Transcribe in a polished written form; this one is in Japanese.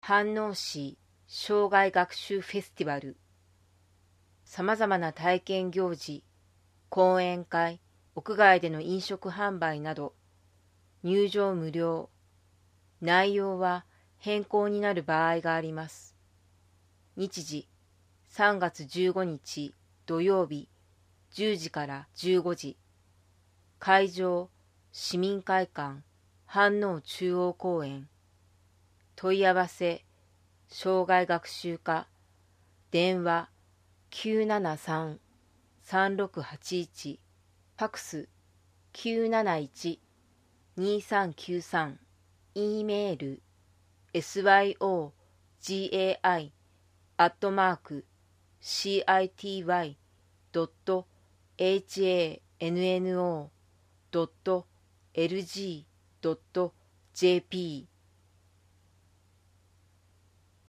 飯能市生涯学習フェスティバル。さまざまな体験行事、講演会、屋外での飲食販売など、入場無料。内容は変更になる場合があります。日時、3月15日土曜日、10時から15時。会場、市民会館、飯能中央公園。問い合わせ、生涯学習課、電話973-3681、ファクス971-2393、E メール syojai@city.hanno.lg.jp